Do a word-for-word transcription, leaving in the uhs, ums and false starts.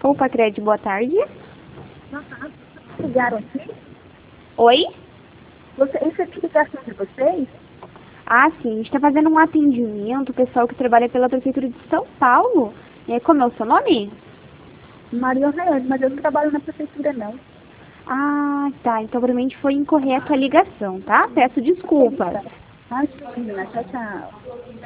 Opa, Cred, boa tarde. Nossa, ligaram aqui? Oi? Você, isso é ligação de vocês? Ah, sim, a gente está fazendo um atendimento, o pessoal que trabalha pela Prefeitura de São Paulo. É, como é o seu nome? Maria Raiane, mas eu não trabalho na prefeitura, não. Ah, tá, então provavelmente foi incorreta a ligação, tá? Peço desculpas. Imagina, tchau, tchau.